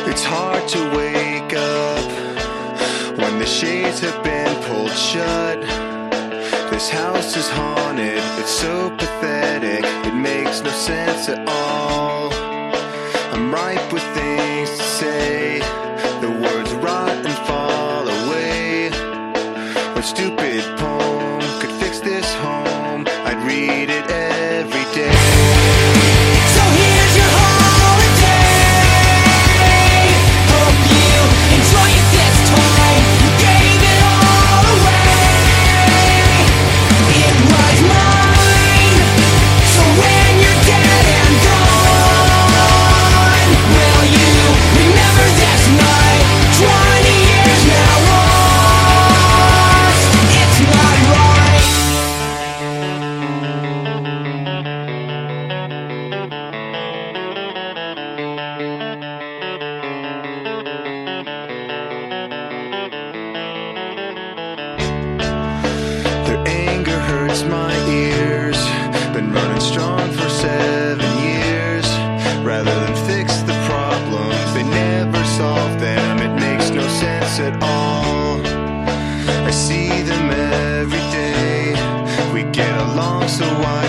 It's hard to wake up when the shades have been pulled shut. This house is haunted, it's so pathetic, it makes no sense at all. I'm ripe with things to say, the words rot and fall away. What stupid poem could fix this home? I'd read it every day. So here's your holiday. Hope you enjoy it this time. You gave it all away. It was mine. So when you're dead and gone, will you remember this night? 20 years now lost. It's not right. Their anger hurts my ears. Been running strong for 7 years. Rather than fix the problems, they never solve them. It makes no sense at all. I see them every day. We get along, so why